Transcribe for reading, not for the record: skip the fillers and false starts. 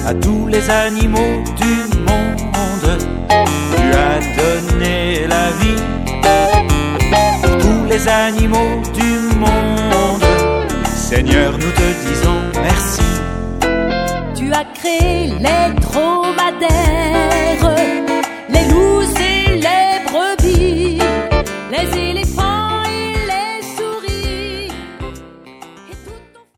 à tous les animaux du monde. Tu as donné la vie pour tous les animaux du monde. Seigneur, nous te disons merci. Tu as créé les dromadaires